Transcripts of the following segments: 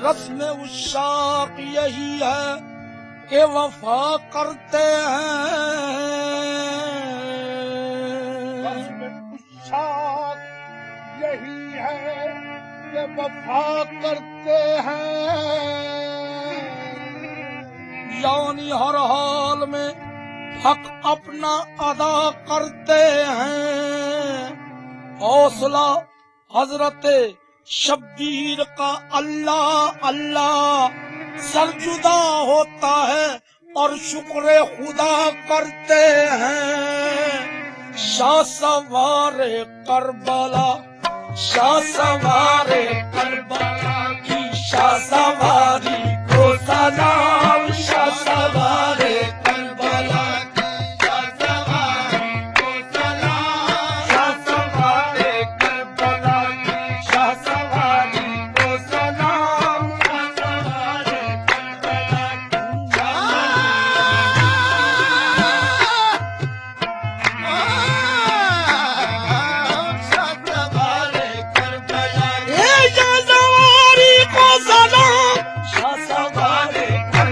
رسم عشاق یہی ہے کہ وفا کرتے ہیں، رسم عشاق یہی ہے کہ وفا کرتے ہیں، یعنی ہر حال میں حق اپنا ادا کرتے ہیں۔ حوصلہ حضرت شبیر کا اللہ اللہ سر جدا ہوتا ہے اور شکر خدا کرتے ہیں۔ شاہ سوار کربلا، شاہ سوار کربلا کی شاہ سواری کو سلام، شاہ سوار کربلا کی شاہ سواری کو سلام، شاہ سوار کربلا کی شاہ سواری کو سلام، شاہ سوار کربلا کی شاہ سواری کو سلام، شاہ سوار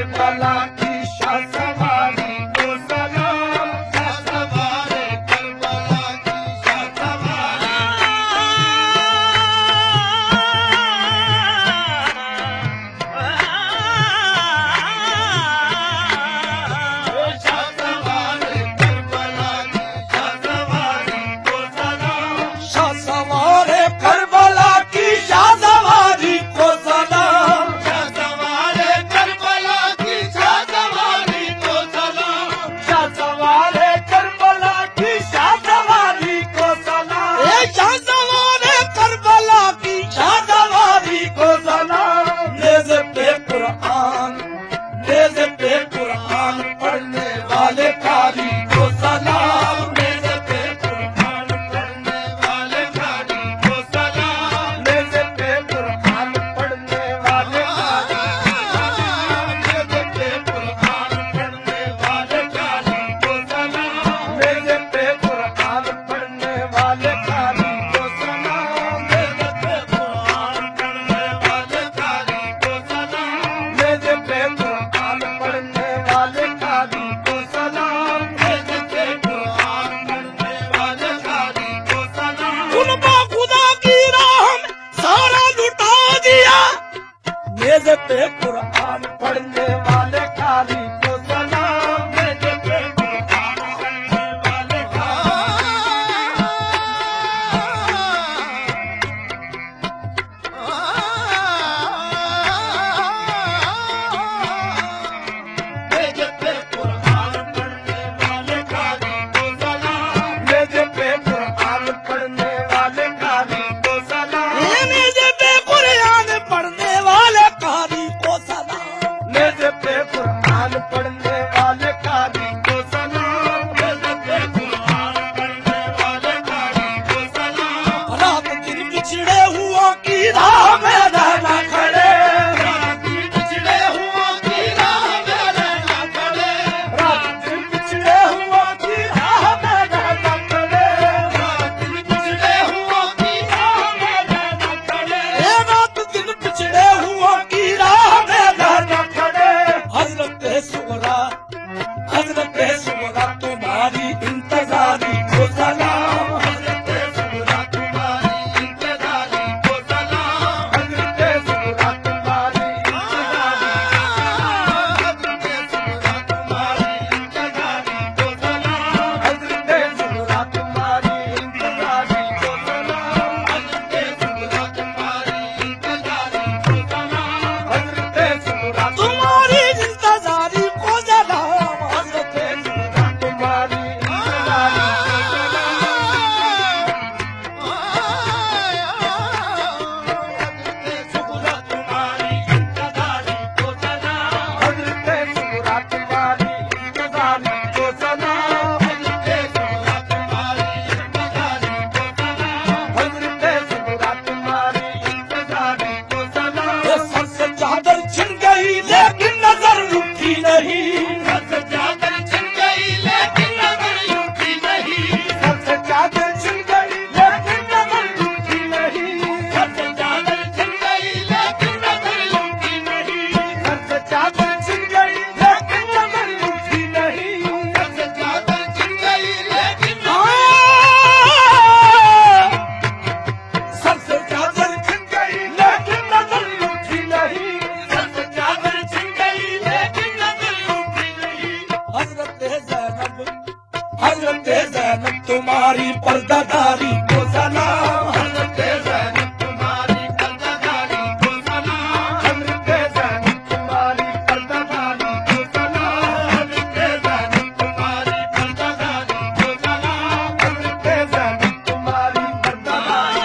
تمہاری پرداداری کو سلام حضرت زینب تمہاری پرداداری کو سلام حضرت زینب تمہاری پرداداری کو سلام حضرت زینب تمہاری پرداداری کو سلام حضرت زینب تمہاری پرداداری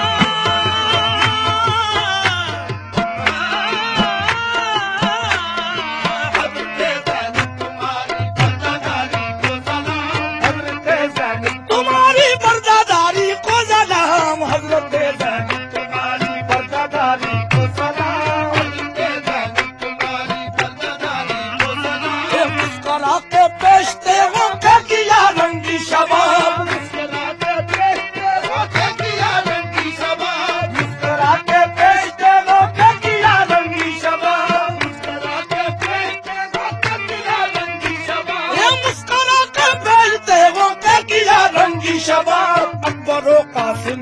تمہاری پرداداری کو سلام حضرت زینب تمہاری پرداداری کو سلام حضرت زینب تمہاری پرداداری کو سلام مسکرا کے بیچتے ہو کہ کیا رنگی شباب مسکرا کے بیچتے ہو کہ کیا رنگی شباب مسکرا کے بیچتے ہو کہ کیا رنگی شباب مسکرا کے بیچتے ہو کہ کیا رنگی شباب یہ مسکرا کے بیچتے ہو کہ کیا رنگی شباب اکبر و قاسم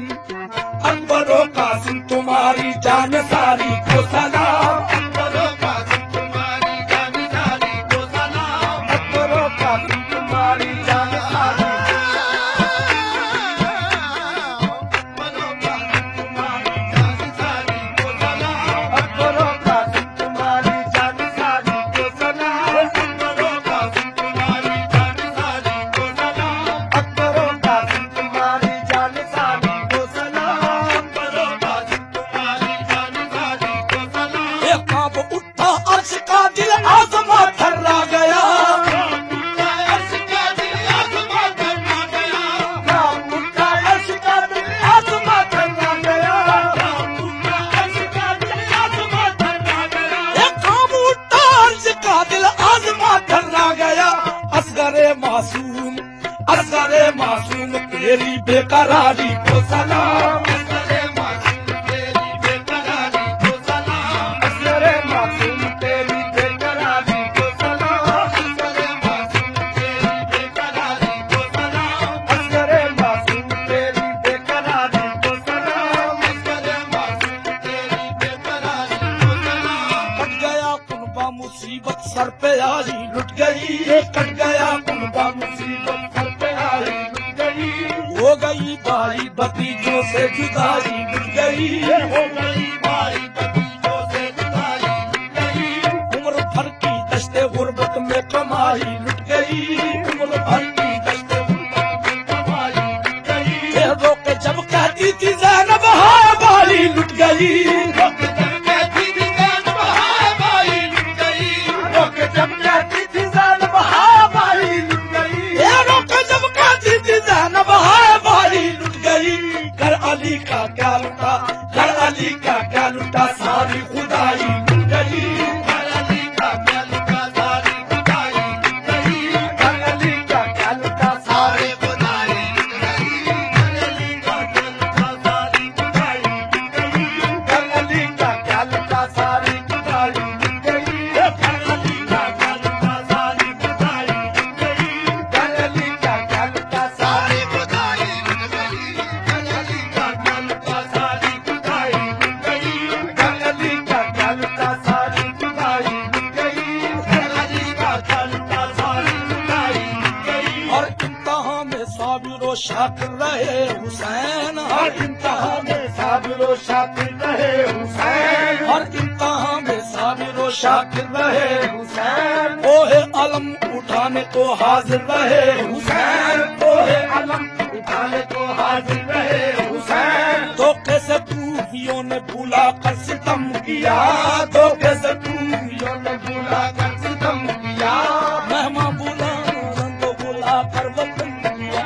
تمہاری جان ساری کو سلام اکبر و قاسم تمہاری جانساری کو سلام اکبر و قاسم تمہاری جان ساری اکبر و قاسم تمہاری جانساری کو سلام اکبر و قاسم تمہاری جانساری کو سلام اکبر و قاسم تمہاری جان ساری کو سلام اکبر و قاسم تمہاری جانساری کو سلام یہ کعب اٹھا عرش کا دل آزما تھرا گیا عرش کا دل آزما کرنا گیا کعب اٹھا عرش کا دل آزما تھرا گیا عرش کا دل آزما کرنا گیا یہ کعب اٹھا عرش کا دل آزما تھرا گیا اصغر معصوم تیری بے قراری کو سلام اصغر معصوم تیری بے قراری کو سلام اصغر معصوم تیری بے قراری کو سلام اصغر معصوم تیری بے قراری کو سلام اصغر معصوم تیری بے قراری کو سلام اصغر معصوم تیری بے قراری کو سلام کٹ گیا کنبا مصیبت سر پہ آئی لٹ گئی کٹ گیا کنبا مصیبت سر پہ آئی لٹ گئی ہو گئی بھائی بھتیجوں سے جدائی لٹ گئی ہو گئی بھائی بھتیجوں سے جدائی لٹ گئی عمر بھر کی دشت غربت میں کمائی لٹ گئی عمر بھر کی دشت غربت میں کمائی لٹ گئی رو کے جب کہتی تھی زینب ہائے بھائی لٹ گئی کہتی تھی زینب ہائے بھائی لٹ گئی رو کے جب کہتی تھی زینب ہائے بھائی لٹ گئی رو کے جب کہتی تھی زینب ہائے بھائی لٹ گئی گھر علی کا کیا لٹا گھر علی کا کیا لٹا ساری خدائی لٹ گئی گھر علی کا کیا لٹا ساری خدائی لٹ گئی گھر علی کا کیا لٹا سارے خدائی لٹ گئی گھر علی کا کیا لٹا ساری خدائی لٹ گئی گھر علی کا کیا لٹا ساری خدائی لٹ گئی گھر علی کا کیا لٹا ساری خدائی لٹ گئی گھر علی کا کیا لٹا ساری سارے خدائی لٹ گئی گھر علی کا کیا لٹا ساری خدائی لٹ گئی گھر علی کا کیا لٹا ساری خدائی لٹ گئی گھر علی کا کیا لٹا ساری خدائی لٹ گئی اور انتہا میں صابر و شاکر رہے حسین ہر انتہا میں صابر و شاکر رہے حسین ہر انتہا میں صابر و شاکر رہے حسین کوہ علم اٹھانے کو حاضر رہے حسین کوہ علم اٹھانے کو حاضر رہے حسین دھوکے سے خوفیوں نے بھولا کر ستم کیا دھوکے سے خوفیوں نے بھولا کر ستم کیا مہمان بولا کو بلا کر وطن کیا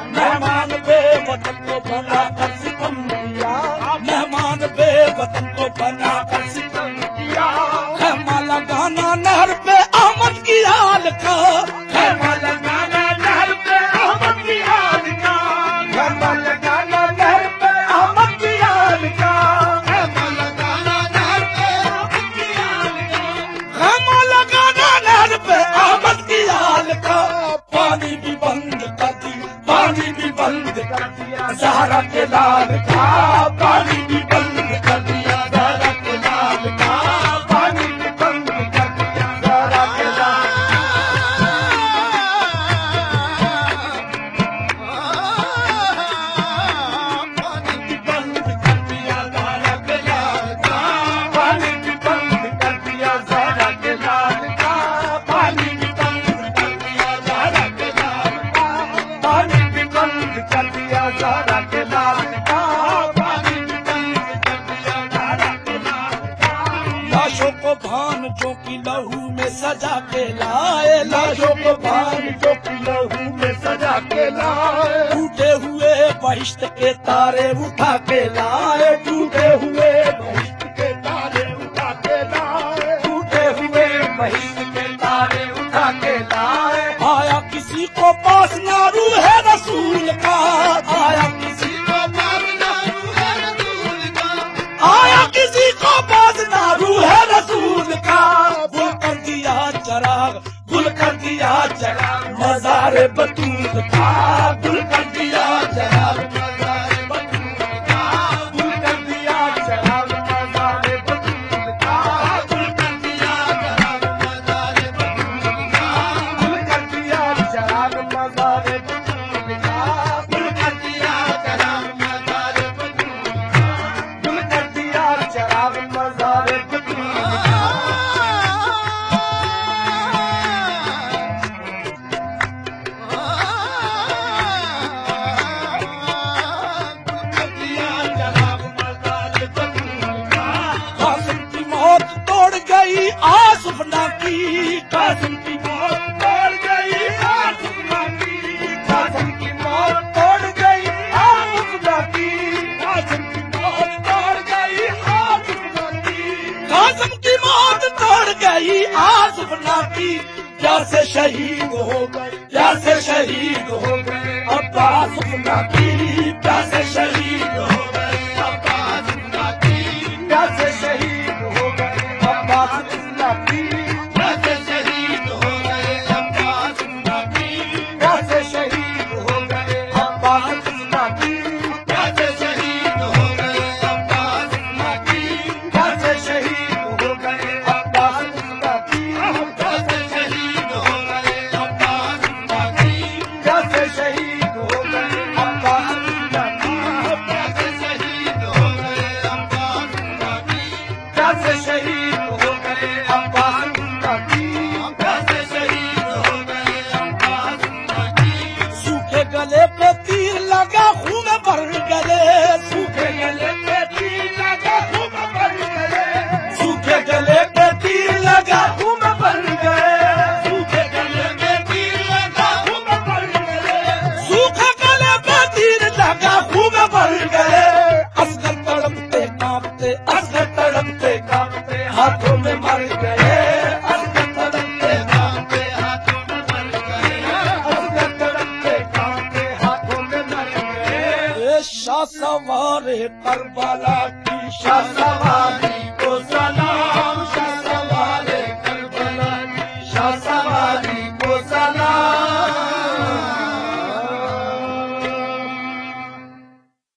مہمان بے وطن کو بنا کر ستم کیا مہمان بے وطن کو بنا کر ستم کیا خیمہ لگانا نہر پہ احمد کی آل کا خیمہ لگانا نہر پہ احمد کی آل کا خیمہ لگانا نہر پہ احمد کی آل کا خیمہ لگانا نہر پہ احمد کی آل کا خیمہ لگانا نہر پہ احمد کی آل کا پانی بھی بند کر دیا پانی بھی بند کر دیا زہرا کے لال کا پانی بھی بند کر دیا زہرا کے لال کا پانی بھی بند کر دیا زہرا کے لال کے لال کا پانی لاشوں کو بھانجوں کی لہو میں سجا کے لائے لاشوں کو جو کی لہو میں سجا کے لائے ٹوٹے ہوئے بہشت کے تارے اٹھا کے لائے ٹوٹے ہوئے بہشت کے تارے اٹھا کے لائے ٹوٹے ہوئے بہشت کے تارے اٹھا کے لائے آیا کسی کو پاس نہ روح ہے رسول کا آیا کسی کو مارنا روح رسول کا آیا کسی کو پاس نہ روح ہے رسول کا گل کر دیا چراغ گل کر دیا چراغ مزار بطول کا گل کر دیا چراغ مزار بطول کا گل کر دیا چراغ مزار بطول کا گل کر دیا چراغ مزار بطول کا گل کر دیا چراغ مزار بطول کا گل کر دیا چراغ مزار بطول کا گل کر دیا چراغ مزار بطول کا قاسم کی موت توڑ گئی آسفنا کی قاسم کی موت توڑ گئی آسفنا کی قاسم کی موت توڑ گئی آسفنا کی قاسم کی موت توڑ گئی آسفنا کی قاسم کی موت توڑ گئی آسفنا کی جیسے شہید ہو گئے جیسے شہید ہو گئے عباس سفنا کی جیسے شہید ہو گئے عباس سفنا کی جیسے شہید ہو گئے عباس سفنا کی جیسے شہید ہو گئے عباس سفنا کی جیسے شہید ہو گئے عباس سفنا کی جیسے شہید ہو گئے عباس سفنا کی جیسے شہید ہو گئے عباس سفنا کی جیسے شہید ہو گئے عباس سفنا کی جیسے شہید ہو گئے عباس سفنا کی جیسے شہید ہو گئے عباس سفنا کی جیسے شہید ہو گئے عباس سفنا کی جیسے شہید ہو گئے عباس سفنا کی سوکھے گلے پہ تیر لگا خون بھر گلے سوکھے گلے پہ تیر لگا خوب بھر گئے سوکھے گلے پہ تیر لگا خوب بھر گئے سوکھے گلے میں تیر لگا خوب بھر گئے سوکھے گلے پہ تیر لگا خون بھر گئے اصغر تڑپتے کانپتے اصغر تڑپتے کانپتے ہاتھوں میں مر گئے اصغر تڑپتے کانپتے ہاتھوں میں مر گئے اصغر تڑپتے کانپتے ہاتھوں میں مر گئے شاہ سوار کربلا کی شاہ